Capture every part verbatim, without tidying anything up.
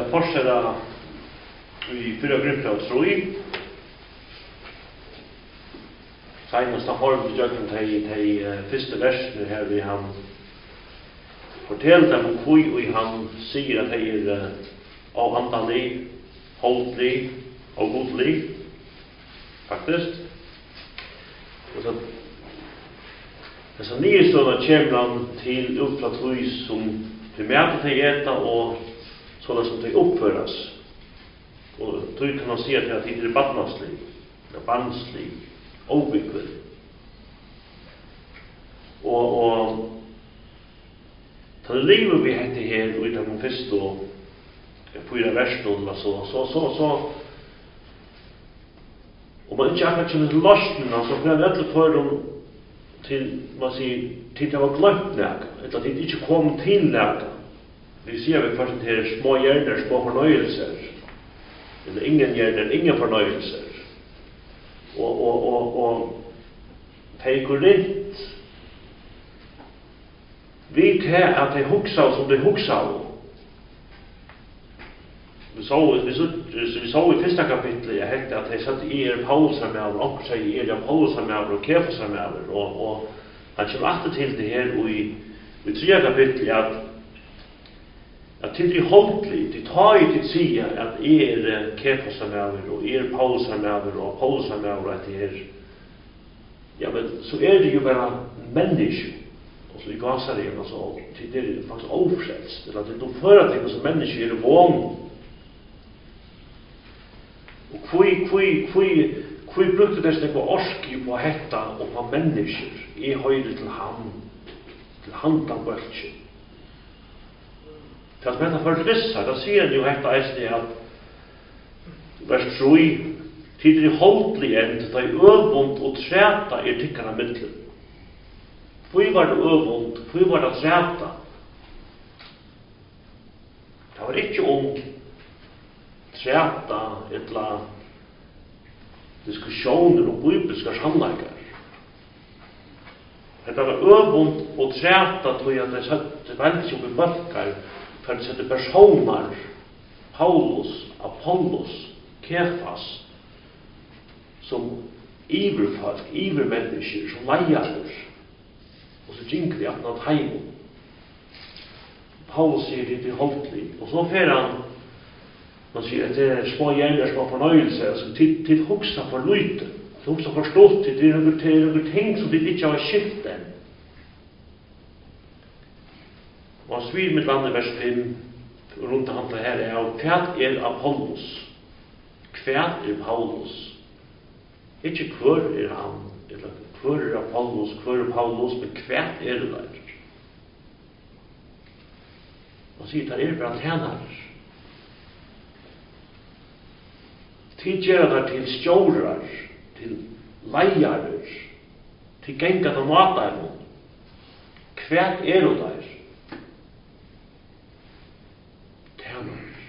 skal fortsette i fyra grupper av tro i. Senast han form til jøkken til de første versene her vi han forteller dem om hvor og han sier at de er avhandelig, holdlig og godlig, faktisk. Og så dessa nye stående kommer han til ut fra tro som primært til eta og sånne som til oppføres. Og tro kan man si at det er badnadslig, det er barnslig, overbyggelig. Og, og ta det livet vi hette her og i den første og fyra versen så, så, så, så og man ikke akkurat kjenner til løsningen så får jeg etter for dem til, man sier, til det var glemt nægget, eller til det ikke kom til nægget. Vi sier vi først til små hjerner, små fornøyelser, eller ingen hjerner, ingen fornøyelser. Og, og, og, og de går litt vi til at de hugsa som de hugsa. Vi så, vi så, vi så i første kapitlet, jeg hekte at de satt i er Paulusarmæver, og sier i er Paulusarmæver og Kefasarmæver, og, og han kommer alltid til det her, og i, i tredje kapitlet, at at til de holdlig, de tar i til sida at er Kefasarmæver, og er Paulusarmæver, og Paulusarmæver, at det er, ja, men så er det jo bare mennesker, og så i Gazareven, altså, det er faktisk oversetst, eller det er noe fører til som mennesker er vågen. Og hvor, hvor, hvor, hvor brukte det slik å orske på hetta og på mennesker i høyre til ham, til handabøltje. Til at dette forvisser, da sier han jo hetta eisne at vers tre, tid er holdlig end, da i øvund og træta er tykkerne middelen. Hvor var det øvund, hvor var det træta? Det var ikke om træta, etla diskusjoner og bibelska sannleikar. Det var øvund og træta, tror jeg, at det satt veldig som i mørkar, for det sette personer, Paulus, Apollos, Kefas, som iverfolk, ivermennesker, som leiarer, og så gynker de at han heimen. Paulus sier det til holdlig, og så fer han, man sier at det er små hjerner, små fornøyelser, altså til, til hoksa for lyte, til hoksa for stått, til noen ting som de ikke har skiftet. Og han svir mitt land i vers fem, rundt handlet her, er av hva er Apollos? Hva er Paulus? Ikke hvor er han, eller hvor er Apollos, hvor er Paulus, men hva er det der? Han sier, det er bare tjenere. Til gjør det til stjårer, til leiere, til gengat og matare. Hva er det der? Tjenere.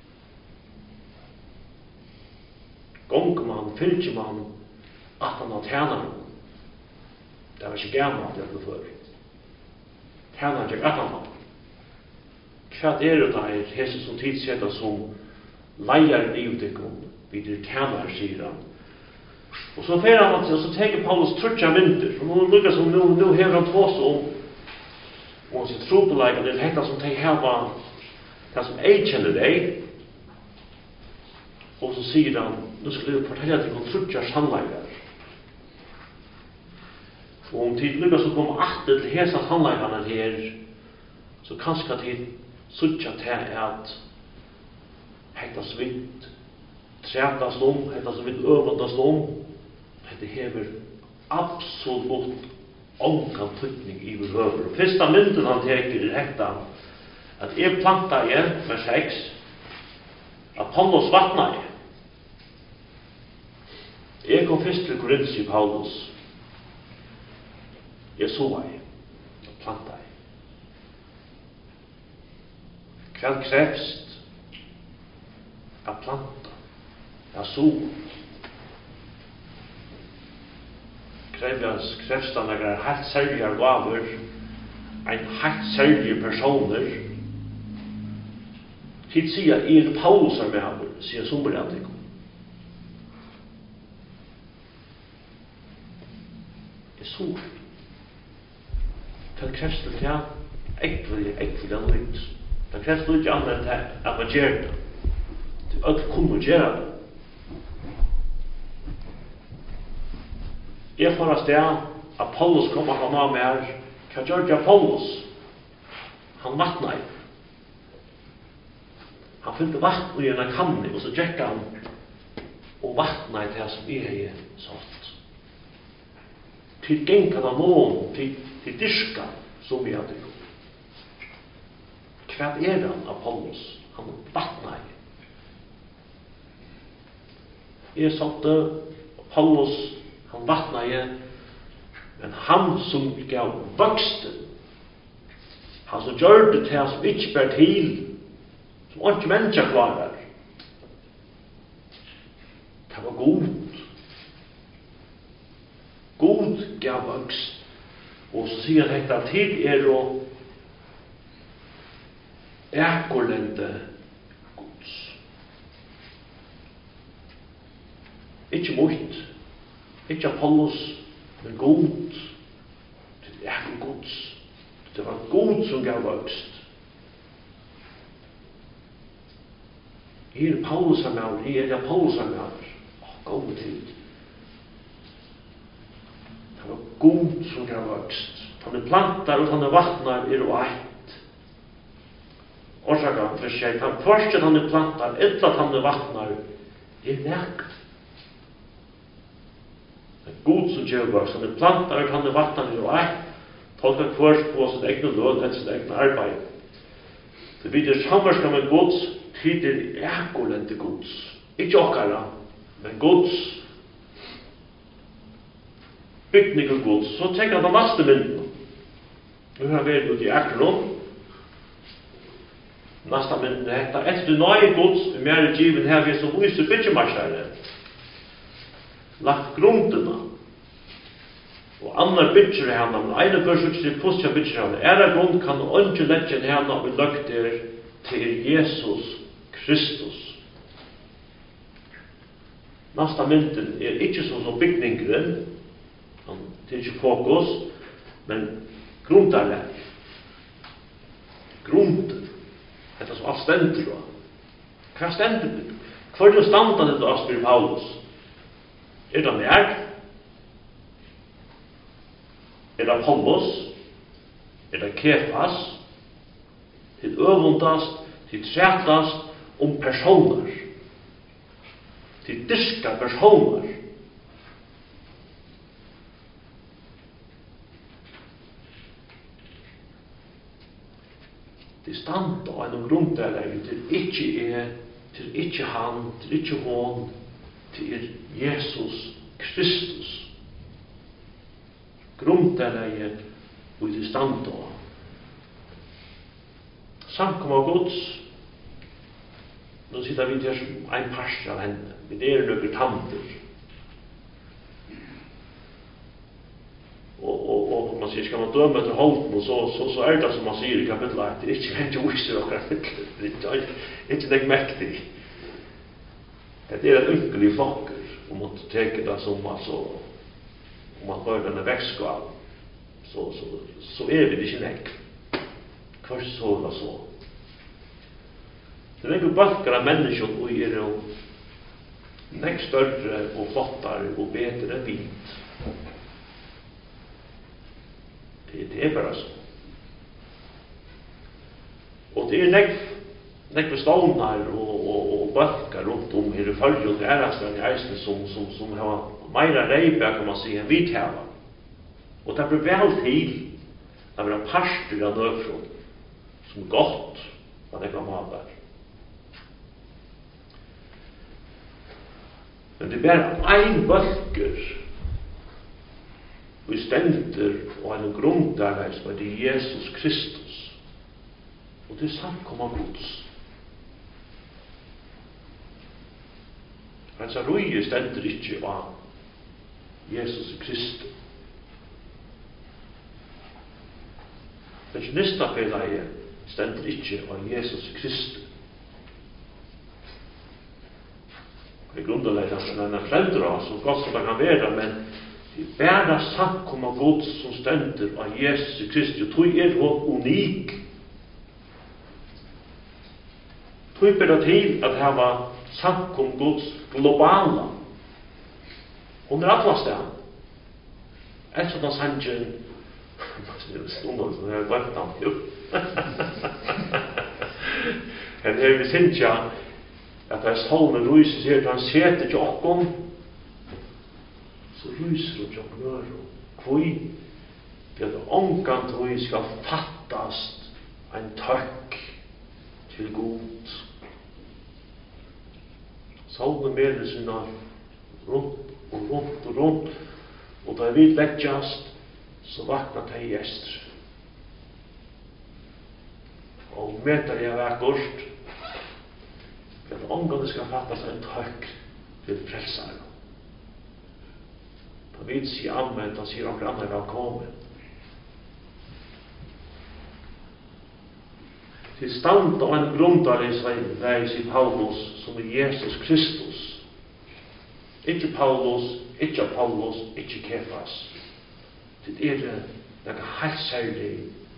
Gonger man, fylger man, at han har tjenere. Det var ikke gammelt det var før. Tjenere ikke at han har. Hva er det der, Jesus som tidssetter som leier i utvikling, vid det tjenere, sier han. Og så fer han, og så tenker Paulus trutja mynter, og nå lukkar som nå, nå hever han tås om, og sitt trobelegg, det er hekta som tenker her var, det som jeg kjenner deg, og så sier han, nå skal jeg fortelle deg om trutja sannleikar. Og om tid lukkar som kom atter til hesa sannleikarna her, så kanskje tid suttja til at hekta svitt, trætast om, hekta svitt øvandast om, hekta hever absolutt ongan tryggning i vår høver. Fyrsta mynden han teker er hekta at jeg planta igjen, vers seks, Apollos vatna igjen. Jeg kom fyrst til Korinth i Paulus. Jeg så igjen, planta igjen. Hva krevst av planta, av sol? Krevs, krevst av noen helt særlige gaver, en helt særlige personer, Tid sier, er Paulus er med, sier sommer av det. Det er så. Det kreves til det, ekvelig, ekvelig annet. Det kreves til ikke annet enn at man gjør det. Det er alt kunne gjøre det. Jeg får av sted at Paulus kommer fra meg med her. Hva gjør det Paulus? Han vattnet. Han fyllde vatten i en kanne, og så gikk han og vattnet det som jeg er sånt. Til genkan av noen, til, til dyrka, som vi hadde gjort. Hva er han av Paulus? Han vattnet. Jeg satte Paulus, han vattnet, men han som gav voksten, han som gjør det til som ikke ber til, som ikke mennesker klarer. Det var god. God gav vokst. Og så sier han dette til er å ekorlende gods. Ikke mot, ikke Apollos, men god. Det er gods. Det var god som gav vokst. Her er Paulus er med, her er Paulus er med. Åh, god tid. Det var god som gav vokst. Han er plantar og han er vattnar er og eit. Årsaka, for seg, han først at han er plantar, etter at han er vattnar, er nekt. Det er god som gav vokst. Han er plantar og han er vattnar er og eit. Tolka først på sitt egne løn etter sitt egne arbeid. Det blir samverska med gods, tid er ekolente gods. Ikke okkara, men gods. Bygning og gods. Så tenker han på neste mynden. Nu har vi vært ut i Ekron. Neste mynden er etter. Etter du nøye gods, mer given her vi som viser byggemarsjære. Lagt grunderna. Og annar byggjer henne, men ene børsut til positiv byggjer henne. Æra grunn kan ikke legge henne og løgter til Jesus Kristus. Nasta mynden er ikke sånn som bygningren, det er ikke fokus, men grunderleg. Grunden. Dette som alt stender da. Hva stender det? Hva er det standet det av Spyr Paulus? Er det mer? Er det Paulus? Er det Kefas? Til øvundast, til trætast om personer. Til dyrka personer. Det stand av en grunndelegg til ikke er, til ikke han, til ikke hon, til Jesus Kristus. Grunndelegg og det stand av. Samkom av Guds. Nå sitter vi til en parst av henne. Vi er nøkker tanter. Og, og, og man sier, skal man døme etter holden, så, så, så er det som man sier i kapittel ett. Det er ikke hent jo viser av kapittel. Det er ikke, ikke det mektig. Det er et unkelig flokker, om man tenker det som, altså, om man hører denne vekstgav, så, så, så er vi det ikke nekk. Hva så eller så? Det er ikke balkere av mennesker og er jo nekk større og flottere og bedre enn vidt. Det, det er bare så. Og det er nekk nekk bestående og, og, og balkere rundt om her i følge og æresland i eisen som, som, som har meira reibe, kan man si, enn vi tæva. Og det blir vel til det blir parster av nødfrån som godt hva det kan ha der. Men det er bare ein bølger og stender og en grunn der som er det Jesus Kristus. Og det er samkom av Guds. Hans røye stender ikke av Jesus Kristus. Det er ikke nesta felaget stender ikke av Jesus Kristus. med grundläggande en föräldrar så gott som det kan vara, men det är bara samkomma Gud som ständer av Jesus Kristus. Tog är hon unik. Tog är det till att ha samkom Guds globala. Hon är alla ställen. Ett sådant sangen stundar som jag har glömt han. Men här vi syns ja att det är solen ryser sig att han sätter till åkken så ryser och jag rör och kvui det är ångan tror jag ska fattast en tack till god solen med sina runt och runt och runt och där vi läggjast så vaknar det gäster og meter jeg vekkort for at ångene skal fatte seg en takk til frelseren. Da vi sier anvendt, da sier dere andre velkommen. Til stand av en grundare veis i Paulus som er Jesus Kristus. Ikke Paulus, ikke Paulus, ikke Kefas. Det er det noe helt særlig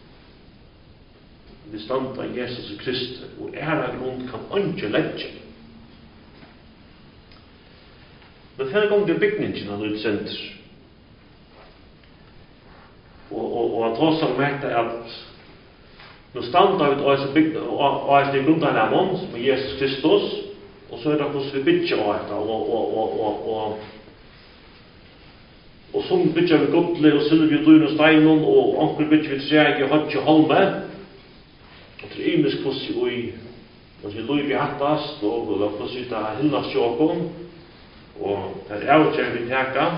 vi standa i Jesus Kristus, og æra grunn kan ikke legge. Men flere ganger er bygningen av utsender. Og, og, og at oss har merkt at nå standa vi til bygningen, og at det er grunnen av noen, som er Jesus Kristus, og så er det hvordan vi bygger av dette, og, og, og, og, og, og som bygger vi godle, og sylvi, og dun og steinen, og anker bygger vi trege, og hodje holme, og til imisk fossi ui og til lui vi hattast og la fossi ta hinna sjåkon og det er avgjør vi teka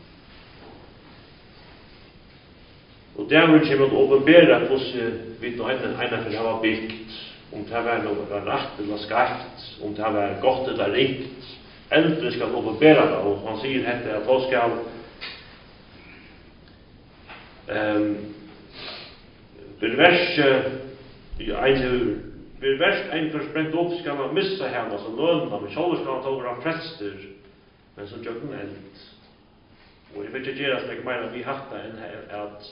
og det er avgjør vi å åpenbæra fossi vi nå ene ene for hava byggt om det var noe var rett eller skarpt om det var godt eller rikt eldre skal åpenbæra det og han sier hette at han skal um, beverse Ja, ein vil verst ein for sprent opp skal man missa henne som lønna, men sjálfur skal han tågra prester, men som gjør den eld. Og jeg vil ikke gjøre slik meira vi hatt det enn her, at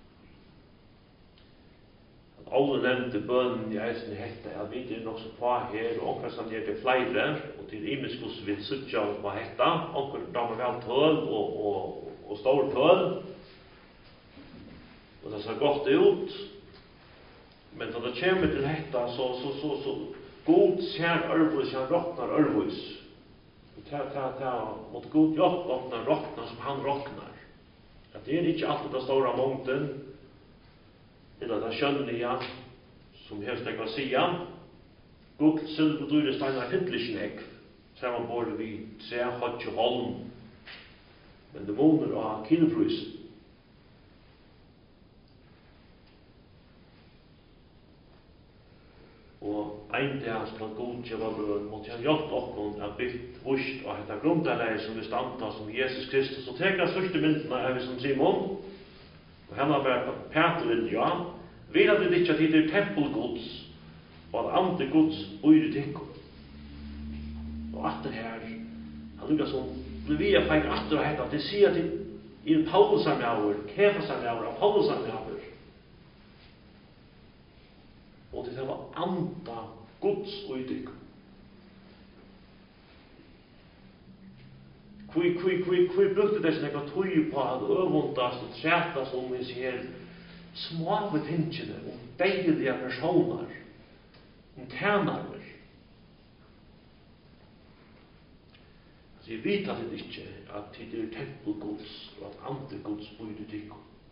at alle nevnte bønnen i eisen i hette, at vi er nok så på her, og omkring som gjør det flere, og til imisk hos vi suttja på hette, omkring damer vel tøl og, og, og stor tøl, og det ser godt ut, men da det kommer til dette, så, så, så, så god ser ørvus, han råknar ørvus. Ta, ta, ta, mot god jobb råknar, råknar som han råknar. At det er ikke alltid det store mångden, eller det skjønnelige, som helst jeg kan sige. God, sylv og dyre steinar fyndelig ekv, så man både vi tre, hodje, holm, men det måner av kiloprysen. Og ein dag skal godkjøva løn, måtte han hjelpe oppnån er bygd vurst og hette grunnleir som vi standa som Jesus Kristus. Og teka største myndene er vi som Simon, og henne har vært Peter vil ja, vil at det ikke at det er tempelgods, og at andre gods bor i tikkum. Og atter her, han lukka som blir vi er feil atter og hette, at det sier til i Paulusarmjauer, Kefasamjauer, Paulusarmjauer, og til det var anda Guds uidykk. Kui, kui, kui, kui brukte det som jeg tog på at øvundast og trætast om vi sier smave tingene om deilige personer, om tænare. Så jeg vet at det ikke at det er tempel Guds og at andre Guds uidykk.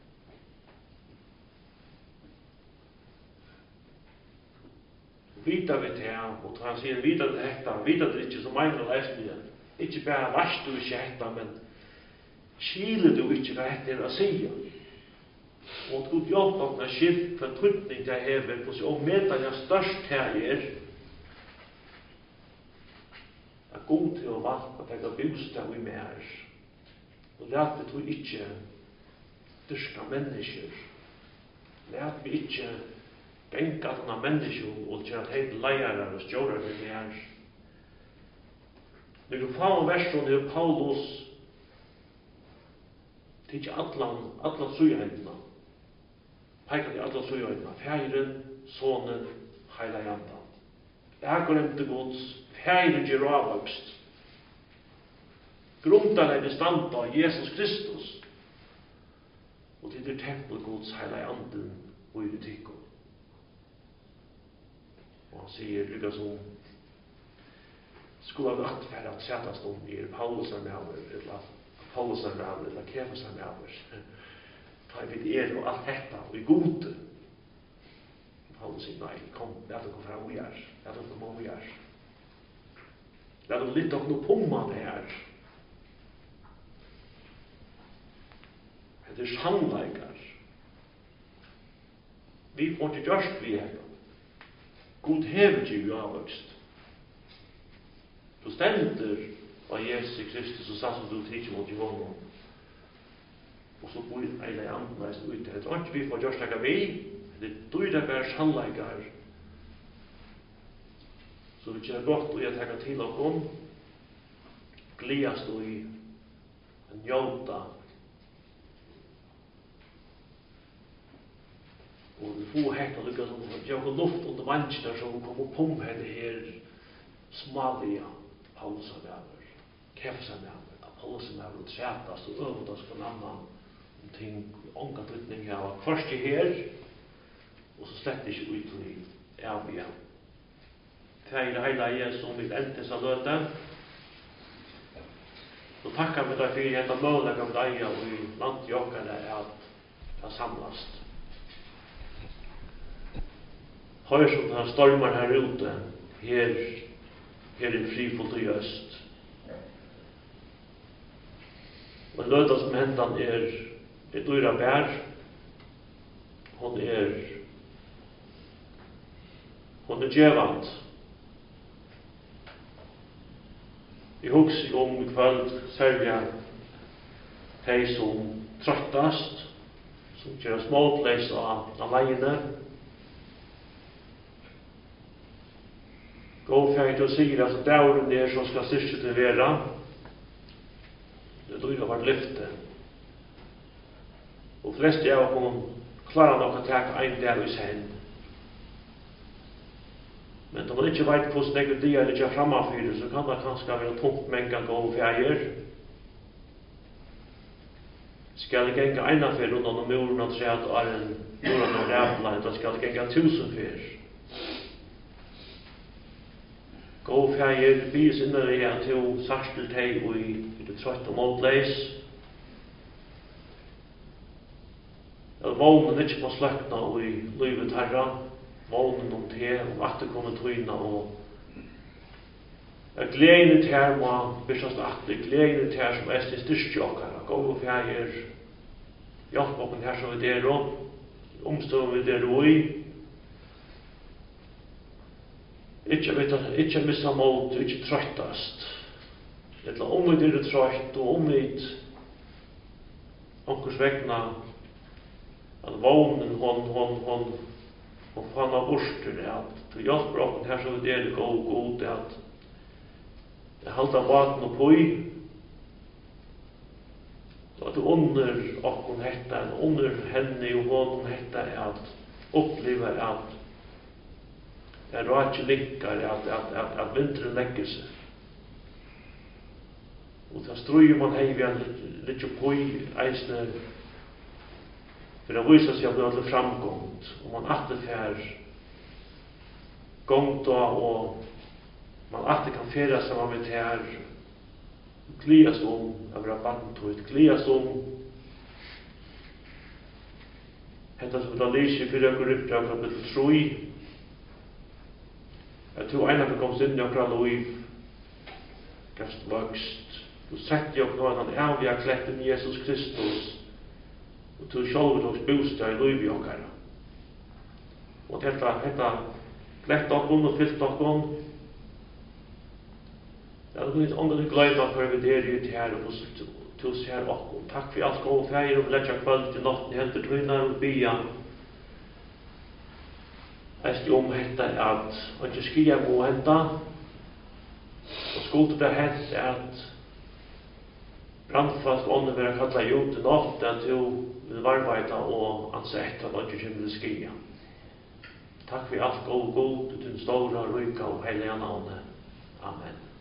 Vita vi til ham, og han sier vita til hekta, vita til ikke som mener lesningen. Ikke bare varst du ikke hekta, men skiler du ikke hva hekta er å sige. Og at Gud hjelp at når skilt for trytning til hever, for så ommedan jeg størst her er, er god til å valg at jeg har bostad i mer. Og lät vi ikke dyrka mennesker. Lät vi ikke genga denne mennesker og til at heit leirar og stjårar vi her. Når du får versen er Paulus til allan, allan suðhændina. Peikar til allan suðhændina. Færen, sonen, heila jandan. Ægremte Guds, færen ger avvøkst. Grundarleide standa av Jesus Kristus. Og til det tempel Guds heila anden og i tikkum. Og han sier lykka som skulle ha vært for at sætast om i Paulus er med over, eller Paulus er med over, eller Kefas er med over. Ta i vidt er og alt dette, og i gode. Paulus sier, nei, kom, lad dere fra vi er, lad dere må vi er. Lad dere litt av noe pomma det her. Det er sannleikar. Vi får ikke gjørst vi her. God hever ikke vi avvøkst. Du stender av Jesus Kristus og satt som du tidser mot i honom. Og så bor eile andreis ut. Det er ikke vi får gjørst ekka vi. Det er dyrer bare sannleikar. Så vi kjører godt og jeg tenker til okkom. Gliast og i en njóta. Og vi får hekt og lykka som jeg har luft under vansjene som kommer på henne her smalige Paulus er med Kefas er med Paulus er med og trætast og øvendast for en annan om ting ångat utning av først i her og så slett ikke ut i evige. Feire heila jeg som vil entes av løte. Så takkar vi deg for dette mølega med deg og i land i okkerne at det samlast. Hör som det här stormar här ute, här, här är frifullt i öst. Och löta som händan är ett dyra bär. Hon är hon är djävant. Vi hugsi om i kvöld särskilt hej som tröttast, som gör småpläs av alene. Gå färdigt och säger att dären där som ska styrka till vera. Det då har varit lyfte. Och flest jag kommer klara nog att ta en där i sen. Men om man inte vet hur snäggt det är eller framför så kan det kanske vara tomt mängd gå färger. Ska det gänga ena för runt om muren att säga att är en muren och rävla utan ska det gänga tusen för. Gå färger, vis innan det är till särskilt hej och i det trött och måltläs. Jag vågnar inte på släckna och i livet herra. Vågnar om te och att det kommer tryna och jag gläder till här må beskast att det gläder till här som är sin styrstjockare. Gå färger, hjälp upp den här som vi där då. Omstår vi där då i. Ikke, vet du, ikke missa mot, ikke trøttast. Eller om vi er trøtt, og om vi onkurs vegna at vognen, hon, hon, hon, hon fann av borster, at du hjelper okken her så vi er det god, god, at jeg halda vaten og poi, så at du under okken hetta, under henne og hon hetta, at oppleva at jeg rår ikke linkar at, at, at, at vinteren legger seg. Og da strøyer man hei vi litt på i eisene for å vise seg at det er framgångt. Og man atterfær gongt og man atter kan fære sammen med det her gliast om av rabattentøyt, gliast om hetta som da lyser for å gå rypt av kapitel tre. Jeg tror en av det kom inn i okra liv, gavst vokst. Du sett jo nå at han avgjør kletten Jesus Kristus, og til sjølv tog bostad i liv i okra. Og dette, dette klett okkom og fyllt okkom. Det er litt åndet gløyma for vi der ut her og til ser okkom. Takk for alt god feir og letja kvöld til natten i helter tøynar og bia. Jeg skal om hetta at han ikke skriver må henta Og skulle det hent at brandfast ånden være kallet ut i natt, at du vil varbeida og ansette at ikke kommer til skia. Takk for alt god og god, til din store, ryka og heilige navn. Amen.